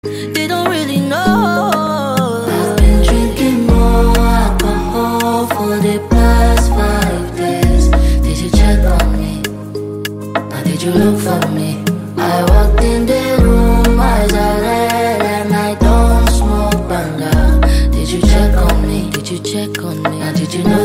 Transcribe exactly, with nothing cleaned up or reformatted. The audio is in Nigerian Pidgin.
They don't really know. I've been drinking more alcohol for the past five days. Did you check on me? Or did you look for me? I walked in the room, eyes are red, and I don't smoke banga. Did you check on me? Did you check on me? And did you know